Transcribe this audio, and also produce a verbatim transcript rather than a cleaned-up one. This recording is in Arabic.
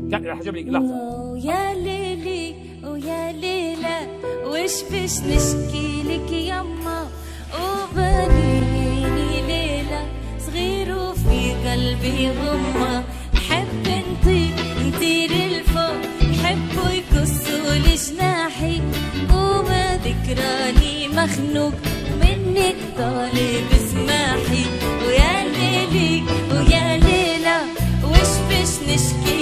رح اجيب لك لحظه. ويا ليلي ويا ليلى وش بش نشكي لك يما، وبنيني ليلى صغير وفي قلبي غمة، نحب نطير نطير الفوق، نحبوا يكسوا لي جناحي، وما ذكراني مخنوق منك طالب اسماحي. ويا ليلي ويا ليلى وش بش نشكي